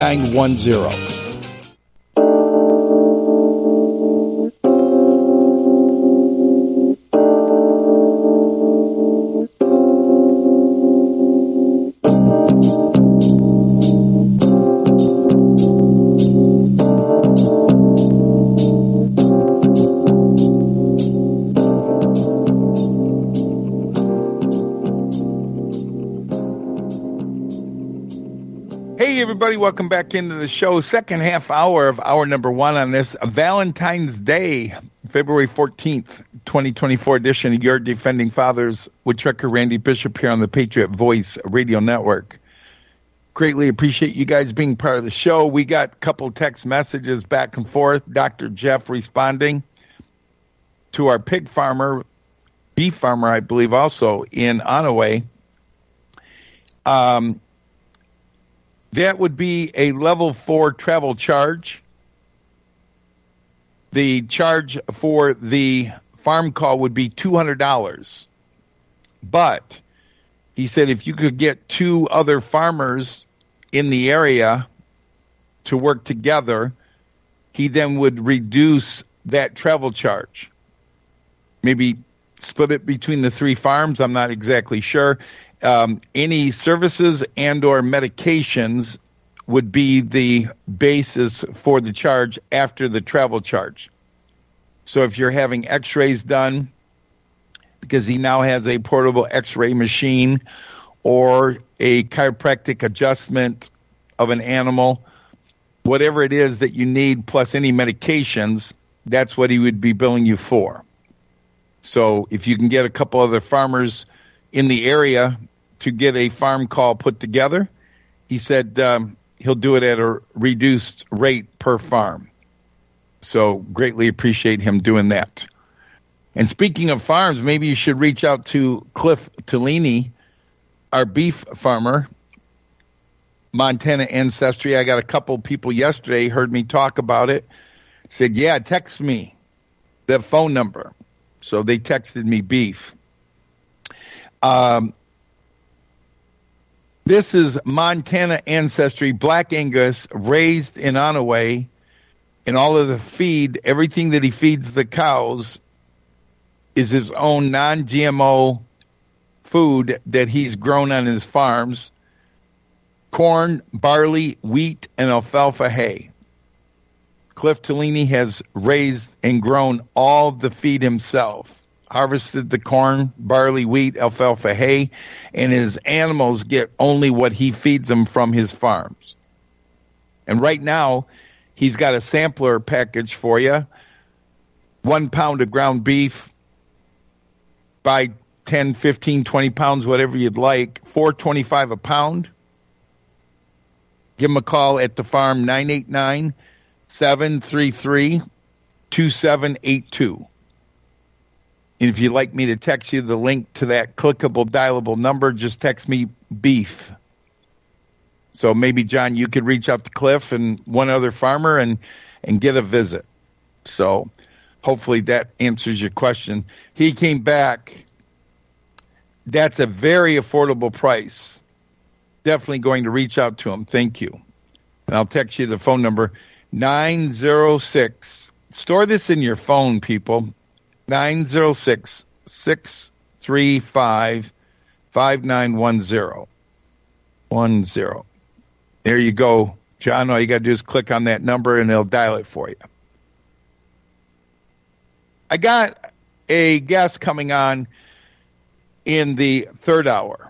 910. Everybody, welcome back into the show. Second half hour of hour number one on this Valentine's Day, February 14th, 2024 edition of Your Defending Fathers with Trucker Randy Bishop here on the Patriot Voice Radio Network. Greatly appreciate you guys being part of the show. We got a couple text messages back and forth. Dr. Jeff responding to our pig farmer, beef farmer, I believe, also in Onaway. That would be a level 4 travel charge. The charge for the farm call would be $200. But he said if you could get 2 other farmers in the area to work together, he then would reduce that travel charge. Maybe split it between the 3 farms. I'm not exactly sure. Any services and or medications would be the basis for the charge after the travel charge. So if you're having x-rays done, because he now has a portable x-ray machine or a chiropractic adjustment of an animal, whatever it is that you need plus any medications, that's what he would be billing you for. So if you can get a couple other farmers in the area to get a farm call put together, he said he'll do it at a reduced rate per farm. So greatly appreciate him doing that. And speaking of farms, maybe you should reach out to Cliff Tellini, our beef farmer, Montana ancestry. I got a couple people yesterday heard me talk about it, said, yeah, text me that phone number. So they texted me beef. This is Montana ancestry, Black Angus, raised in Onaway, and all of the feed, everything that he feeds the cows is his own non-GMO food that he's grown on his farms. Corn, barley, wheat, and alfalfa hay. Cliff Tellini has raised and grown all the feed himself. Harvested the corn, barley, wheat, alfalfa hay, and his animals get only what he feeds them from his farms. And right now, he's got a sampler package for you. 1 pound of ground beef, buy 10, 15, 20 pounds, whatever you'd like, $4.25 a pound. Give him a call at the farm, 989-733-2782. And if you'd like me to text you the link to that clickable, dialable number, just text me beef. So maybe, John, you could reach out to Cliff and one other farmer and get a visit. So hopefully that answers your question. He came back. That's a very affordable price. Definitely going to reach out to him. Thank you. And I'll text you the phone number, 906. Store this in your phone, people. 906-635-5910. There you go, John. All you got to do is click on that number and they'll dial it for you. I got a guest coming on in the third hour.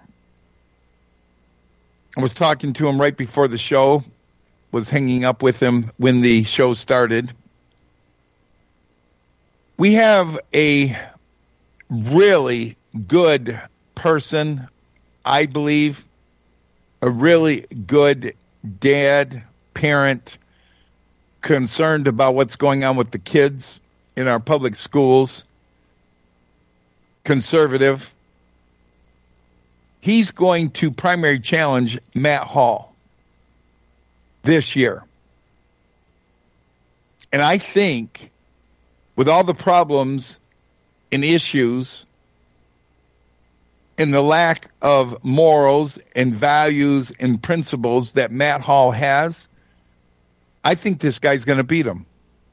I was talking to him right before the show, was hanging up with him when the show started. We have a really good person, I believe, a really good dad, parent, concerned about what's going on with the kids in our public schools, conservative. He's going to primary challenge Matt Hall this year. And I think with all the problems and issues and the lack of morals and values and principles that Matt Hall has, I think this guy's going to beat him.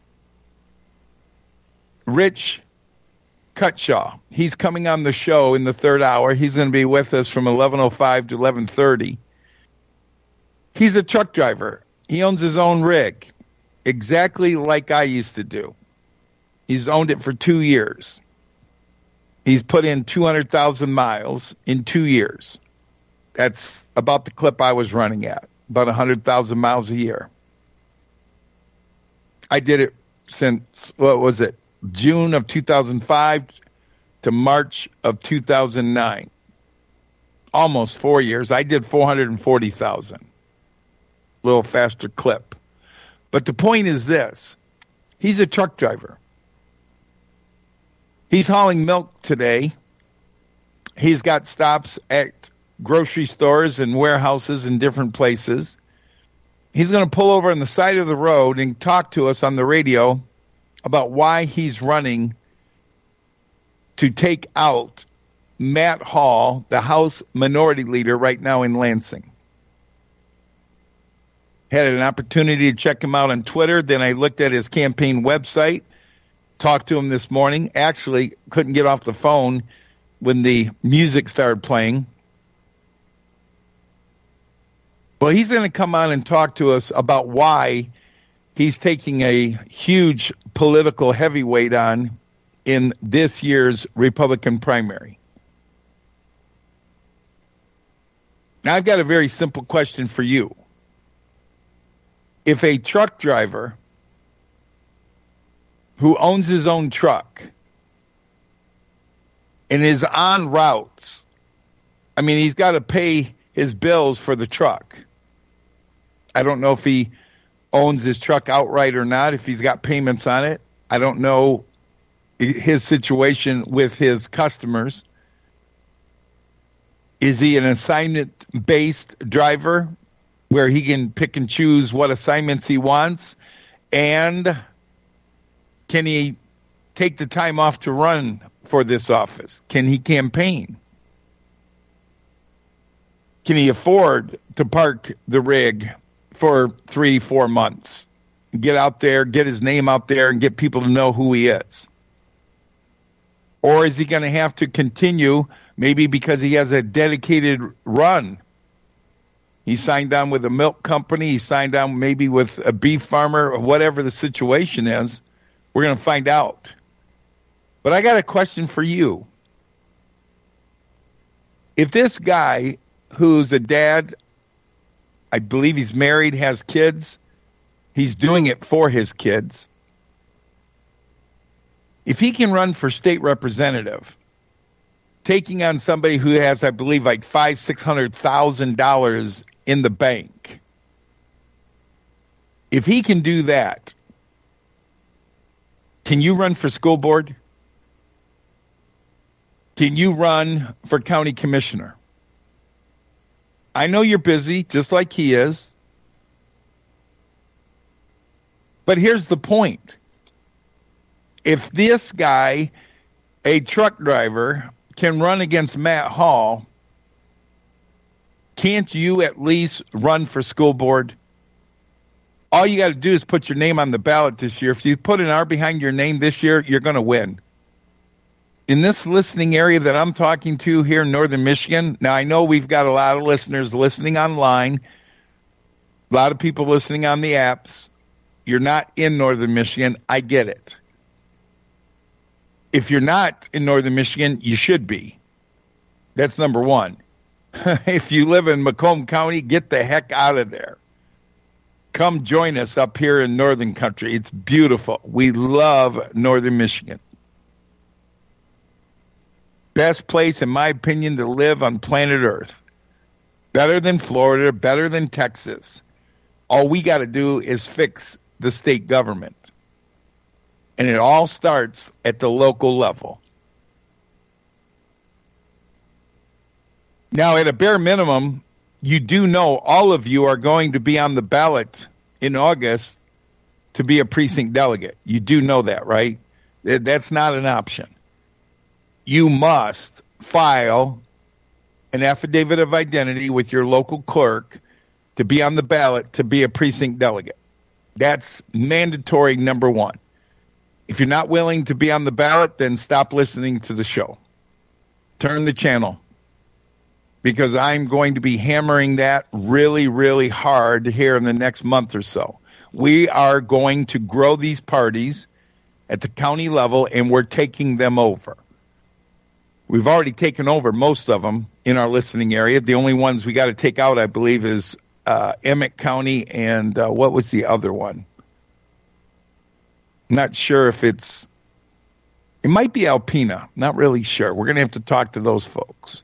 Rich Cutshaw. He's coming on the show in the third hour. He's going to be with us from 11:05 to 11:30. He's a truck driver. He owns his own rig, exactly like I used to do. He's owned it for 2 years. He's put in 200,000 miles in 2 years. That's about the clip I was running at, about 100,000 miles a year. I did it since, what was it, June of 2005 to March of 2009. Almost 4 years. I did 440,000. A little faster clip. But the point is this. He's a truck driver. He's hauling milk today. He's got stops at grocery stores and warehouses in different places. He's going to pull over on the side of the road and talk to us on the radio about why he's running to take out Matt Hall, the House Minority Leader right now in Lansing. Had an opportunity to check him out on Twitter. Then I looked at his campaign website, talked to him this morning. Actually, couldn't get off the phone when the music started playing. Well, he's going to come on and talk to us about why he's taking a huge political heavyweight on in this year's Republican primary. Now, I've got a very simple question for you. If a truck driver who owns his own truck and is on routes, I mean, he's got to pay his bills for the truck. I don't know if he owns his truck outright or not, if he's got payments on it. I don't know his situation with his customers. Is he an assignment-based driver where he can pick and choose what assignments he wants? And can he take the time off to run for this office? Can he campaign? Can he afford to park the rig for 3-4 months? Get out there, get his name out there, and get people to know who he is? Or is he going to have to continue, maybe because he has a dedicated run? He signed on with a milk company. He signed on maybe with a beef farmer, or whatever the situation is. We're going to find out. But I got a question for you. If this guy, who's a dad, I believe he's married, has kids, he's doing it for his kids. If he can run for state representative, taking on somebody who has, I believe, like $500,000-$600,000 in the bank, if he can do that, can you run for school board? Can you run for county commissioner? I know you're busy, just like he is. But here's the point. If this guy, a truck driver, can run against Matt Hall, can't you at least run for school board? All you got to do is put your name on the ballot this year. If you put an R behind your name this year, you're going to win. In this listening area that I'm talking to here in northern Michigan, now I know we've got a lot of listeners listening online, a lot of people listening on the apps. You're not in northern Michigan. I get it. If you're not in northern Michigan, you should be. That's number one. If you live in Macomb County, get the heck out of there. Come join us up here in northern country. It's beautiful. We love northern Michigan. Best place, in my opinion, to live on planet Earth. Better than Florida, better than Texas. All we got to do is fix the state government. And it all starts at the local level. Now, at a bare minimum, you do know all of you are going to be on the ballot in August to be a precinct delegate. You do know that, right? That's not an option. You must file an affidavit of identity with your local clerk to be on the ballot to be a precinct delegate. That's mandatory number one. If you're not willing to be on the ballot, then stop listening to the show. Turn the channel. Because I'm going to be hammering that really, really hard here in the next month or so. We are going to grow these parties at the county level, and we're taking them over. We've already taken over most of them in our listening area. The only ones we got to take out, I believe, is Emmett County and what was the other one? I'm not sure if it might be Alpena. Not really sure. We're going to have to talk to those folks.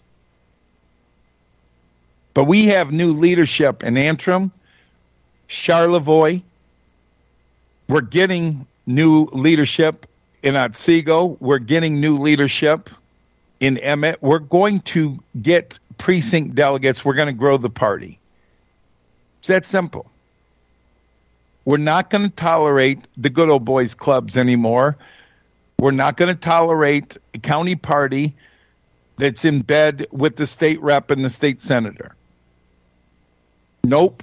But we have new leadership in Antrim, Charlevoix. We're getting new leadership in Otsego. We're getting new leadership in Emmett. We're going to get precinct delegates. We're going to grow the party. It's that simple. We're not going to tolerate the good old boys clubs anymore. We're not going to tolerate a county party that's in bed with the state rep and the state senator. Nope.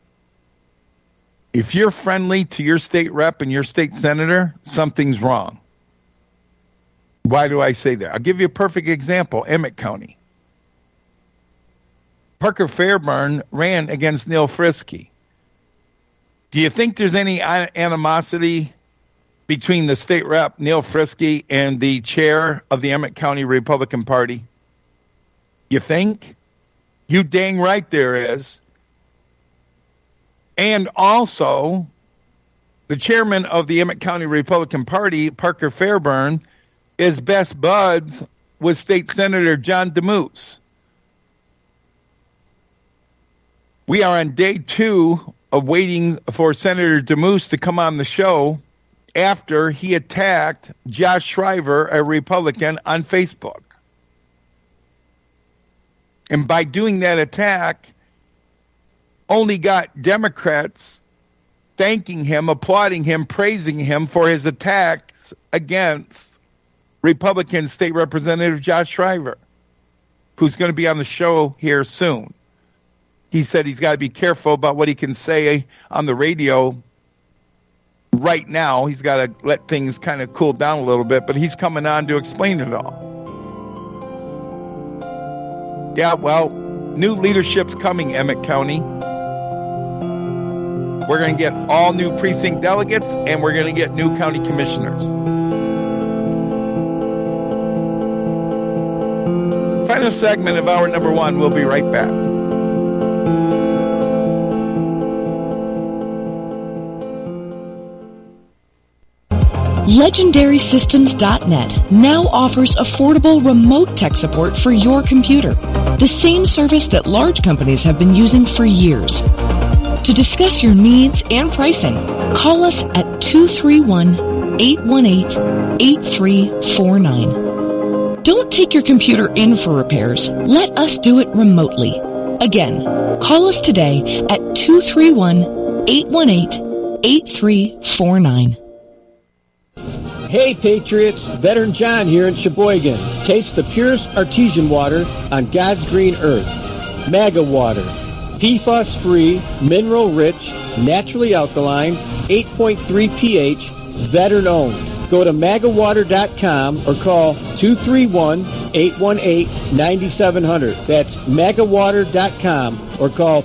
If you're friendly to your state rep and your state senator, something's wrong. Why do I say that? I'll give you a perfect example. Emmett County. Parker Fairburn ran against Neil Frisky. Do you think there's any animosity between the state rep, Neil Frisky, and the chair of the Emmett County Republican Party? You think? You dang right there is. And also, the chairman of the Emmett County Republican Party, Parker Fairburn, is best buds with State Senator John DeMoose. We are on day 2 of waiting for Senator DeMoose to come on the show after he attacked Josh Shriver, a Republican, on Facebook. And by doing that attack, only got Democrats thanking him, applauding him, praising him for his attacks against Republican State Representative Josh Shriver, who's going to be on the show here soon. He said he's got to be careful about what he can say on the radio right now. He's got to let things kind of cool down a little bit, but he's coming on to explain it all. Yeah, well, new leadership's coming, Emmett County. We're going to get all new precinct delegates, and we're going to get new county commissioners. Final segment of hour number 1. We'll be right back. LegendarySystems.net now offers affordable remote tech support for your computer, the same service that large companies have been using for years. To discuss your needs and pricing, call us at 231-818-8349. Don't take your computer in for repairs. Let us do it remotely. Again, call us today at 231-818-8349. Hey Patriots, Veteran John here in Sheboygan. Taste the purest artesian water on God's green earth. MAGA water. PFAS-free, mineral-rich, naturally alkaline, 8.3 pH, veteran-owned. Go to MAGAwater.com or call 231-818-9700. That's MAGAwater.com or call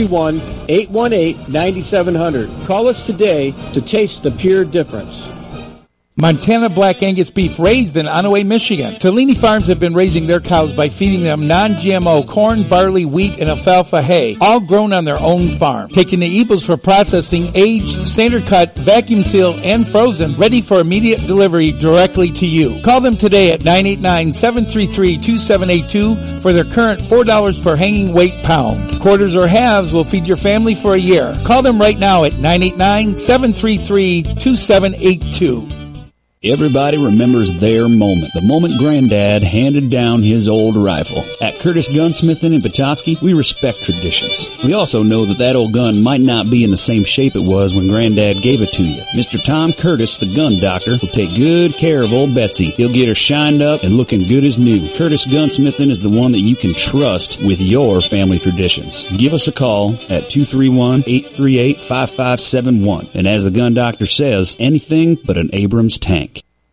231-818-9700. Call us today to taste the pure difference. Montana Black Angus beef raised in Onaway, Michigan. Tellini Farms have been raising their cows by feeding them non-GMO corn, barley, wheat, and alfalfa hay, all grown on their own farm. Taking the eagles for processing, aged, standard cut, vacuum sealed, and frozen, ready for immediate delivery directly to you. Call them today at 989-733-2782 for their current $4 per hanging weight pound. Quarters or halves will feed your family for a year. Call them right now at 989-733-2782. Everybody remembers their moment, the moment Granddad handed down his old rifle. At Curtis Gunsmithing in Petoskey, we respect traditions. We also know that old gun might not be in the same shape it was when Granddad gave it to you. Mr. Tom Curtis, the gun doctor, will take good care of old Betsy. He'll get her shined up and looking good as new. Curtis Gunsmithing is the one that you can trust with your family traditions. Give us a call at 231-838-5571. And as the gun doctor says, anything but an Abrams tank.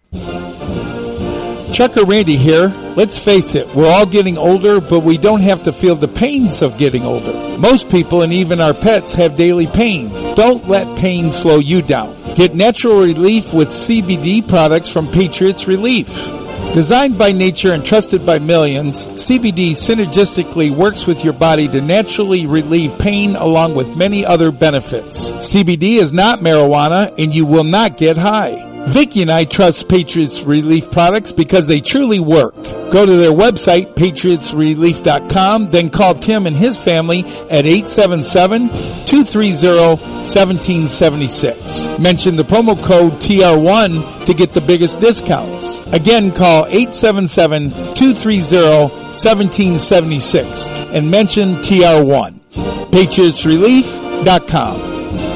Trucker Randy here. Let's face it, we're all getting older, but we don't have to feel the pains of getting older. Most people and even our pets have daily pain. Don't let pain slow you down. Get natural relief with CBD products from Patriots Relief. Designed by nature and trusted by millions, CBD synergistically works with your body to naturally relieve pain along with many other benefits. CBD is not marijuana and you will not get high. Vicki and I trust Patriots Relief products because they truly work. Go to their website, patriotsrelief.com, then call Tim and his family at 877-230-1776. Mention the promo code TR1 to get the biggest discounts. Again, call 877-230-1776 and mention TR1. patriotsrelief.com.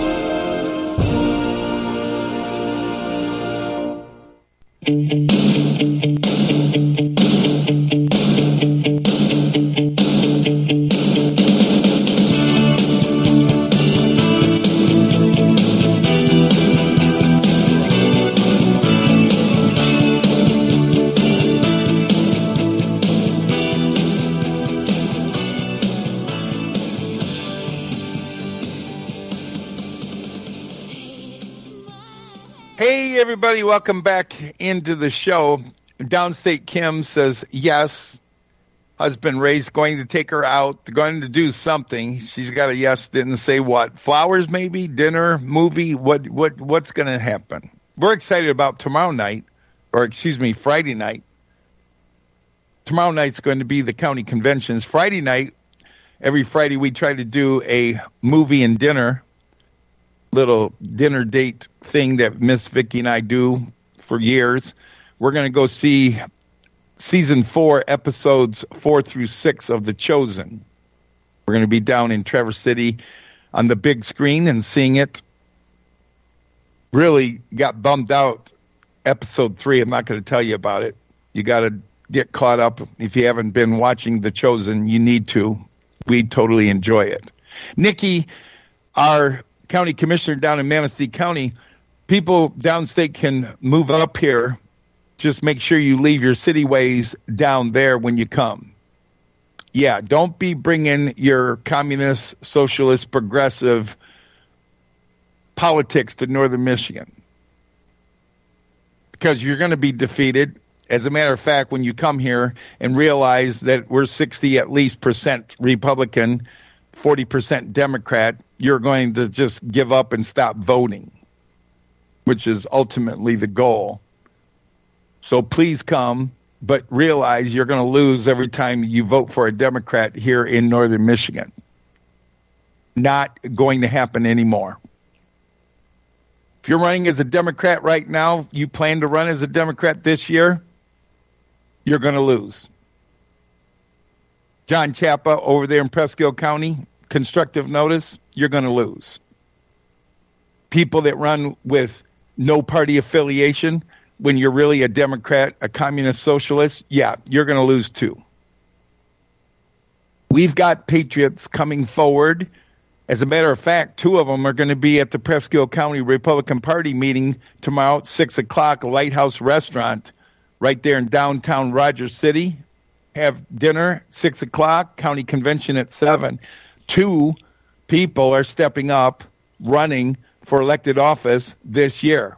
Everybody, welcome back into the show. Downstate Kim says yes. Husband Ray's going to take her out. They're going to do something. She's got a yes. Didn't say what. Flowers, maybe dinner, movie. What's going to happen? We're excited about tomorrow night, or excuse me, Friday night. Tomorrow night's going to be the county conventions. Friday night, every Friday we try to do a movie and dinner. Little dinner date thing that Miss Vicki and I do for years. We're going to go see season 4, episodes 4 through 6 of The Chosen. We're going to be down in Traverse City on the big screen and seeing it. Really got bummed out. Episode 3, I'm not going to tell you about it. You got to get caught up. If you haven't been watching The Chosen, you need to. We totally enjoy it. Nikki, our county commissioner down in Manistee County, people downstate can move up here. Just make sure you leave your city ways down there when you come. Yeah, don't be bringing your communist, socialist, progressive politics to northern Michigan, because you're going to be defeated. As a matter of fact, when you come here and realize that we're 60 at least % Republican, 40% Democrat, you're going to just give up and stop voting, which is ultimately the goal. So please come, but realize you're going to lose every time you vote for a Democrat here in northern Michigan. Not going to happen anymore. If you're running as a Democrat right now, you plan to run as a Democrat this year, you're going to lose. John Chapa over there in Presque County, constructive notice, you're going to lose. People that run with no party affiliation, when you're really a Democrat, a communist socialist, yeah, you're going to lose too. We've got patriots coming forward. As a matter of fact, 2 of them are going to be at the Presque County Republican Party meeting tomorrow at 6 o'clock, a Lighthouse Restaurant right there in downtown Rogers City. Have dinner, 6 o'clock, county convention at 7. 2 people are stepping up, running for elected office this year.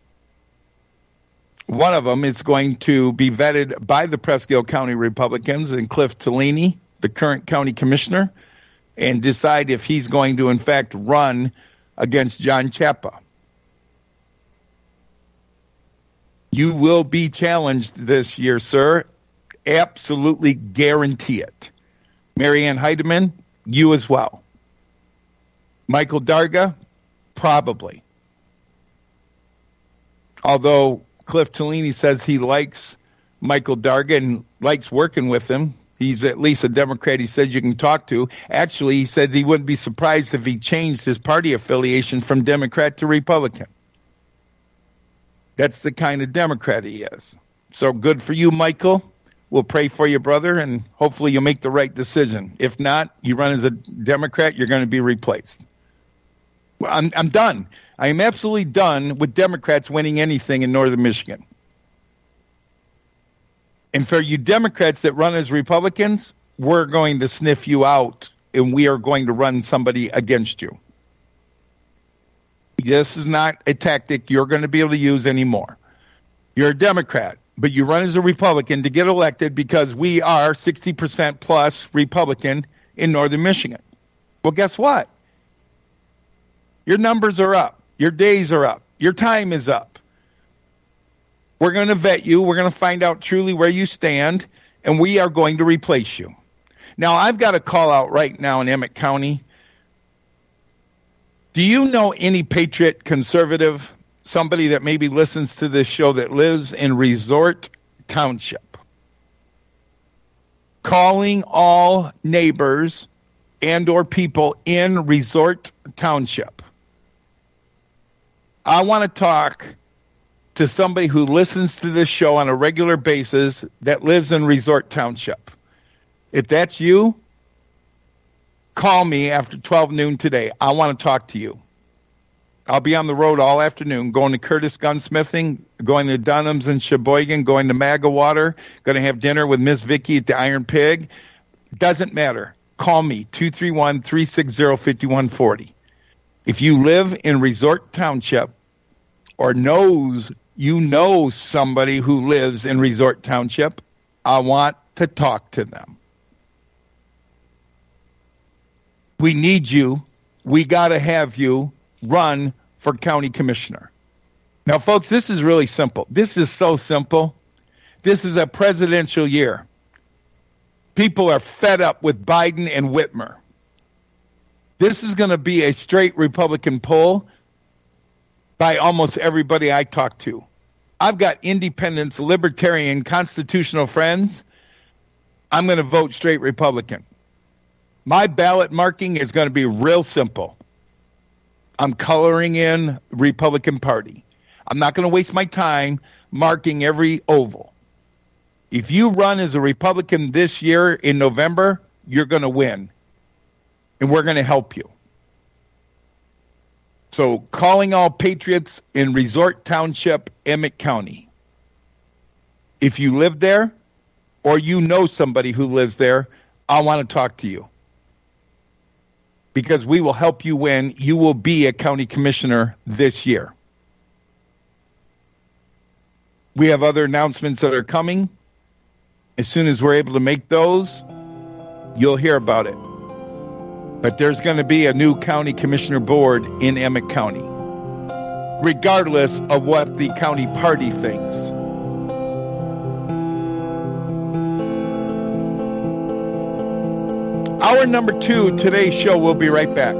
One of them is going to be vetted by the Presque County Republicans and Cliff Tellini, the current county commissioner, and decide if he's going to, in fact, run against John Chapa. You will be challenged this year, sir. Absolutely guarantee it. Marianne Heidemann, you as well. Michael Darga, probably. Although Cliff Tellini says he likes Michael Darga and likes working with him. He's at least a Democrat he says you can talk to. Actually, he said he wouldn't be surprised if he changed his party affiliation from Democrat to Republican. That's the kind of Democrat he is. So good for you, Michael. We'll pray for you, brother, and hopefully you'll make the right decision. If not, you run as a Democrat, you're going to be replaced. Well, I'm done. I am absolutely done with Democrats winning anything in northern Michigan. And for you Democrats that run as Republicans, we're going to sniff you out, and we are going to run somebody against you. This is not a tactic you're going to be able to use anymore. You're a Democrat, but you run as a Republican to get elected because we are 60% plus Republican in northern Michigan. Well, guess what? Your numbers are up. Your days are up. Your time is up. We're going to vet you. We're going to find out truly where you stand, and we are going to replace you. Now, I've got a call out right now in Emmett County. Do you know any patriot conservative, somebody that maybe listens to this show that lives in Resort Township? Calling all neighbors and or people in Resort Township. I want to talk to somebody who listens to this show on a regular basis that lives in Resort Township. If that's you, call me after 12 noon today. I want to talk to you. I'll be on the road all afternoon, going to Curtis Gunsmithing, going to Dunham's in Sheboygan, going to Maga Water, going to have dinner with Miss Vicky at the Iron Pig. Doesn't matter. Call me, 231-360-5140. If you live in Resort Township or you know somebody who lives in Resort Township, I want to talk to them. We need you. We got to have you run for county commissioner. Now, folks, this is really simple. This is so simple. This is a presidential year. People are fed up with Biden and Whitmer. This is going to be a straight Republican poll by almost everybody I talk to. I've got independents, libertarian, constitutional friends. I'm going to vote straight Republican. My ballot marking is going to be real simple. I'm coloring in Republican Party. I'm not going to waste my time marking every oval. If you run as a Republican this year in November, you're going to win. And we're going to help you. So calling all patriots in Resort Township, Emmett County. If you live there or you know somebody who lives there, I want to talk to you. Because we will help you win. You will be a county commissioner this year. We have other announcements that are coming. As soon as we're able to make those, you'll hear about it. But there's going to be a new county commissioner board in Emmett County, regardless of what the county party thinks. Hour number 2, today's show. We'll be right back.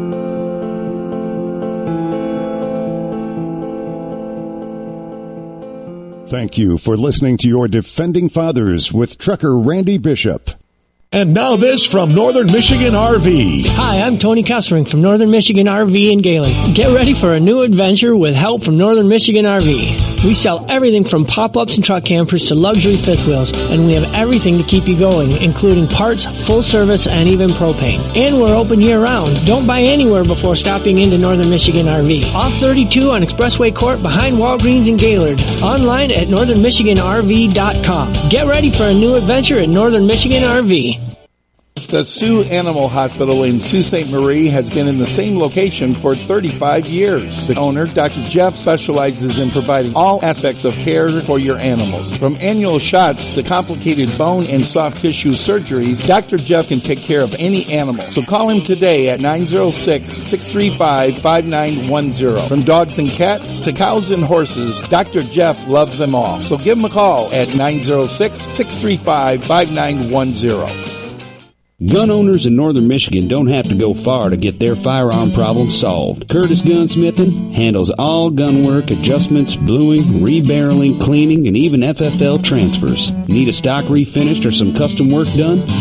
Thank you for listening to your Defending Fathers with trucker Randy Bishop. And now this from Northern Michigan RV. Hi, I'm Tony Kessering from Northern Michigan RV in Gaylord. Get ready for a new adventure with help from Northern Michigan RV. We sell everything from pop-ups and truck campers to luxury fifth wheels, and we have everything to keep you going, including parts, full service, and even propane. And we're open year-round. Don't buy anywhere before stopping into Northern Michigan RV. Off 32 on Expressway Court behind Walgreens in Gaylord. Online at northernmichiganrv.com. Get ready for a new adventure at Northern Michigan RV. The Sioux Animal Hospital in Sault Ste. Marie has been in the same location for 35 years. The owner, Dr. Jeff, specializes in providing all aspects of care for your animals. From annual shots to complicated bone and soft tissue surgeries, Dr. Jeff can take care of any animal. So call him today at 906-635-5910. From dogs and cats to cows and horses, Dr. Jeff loves them all. So give him a call at 906-635-5910. Gun owners in northern Michigan don't have to go far to get their firearm problem solved. Curtis Gunsmithing handles all gun work, adjustments, bluing, rebarreling, cleaning, and even FFL transfers. Need a stock refinished or some custom work done?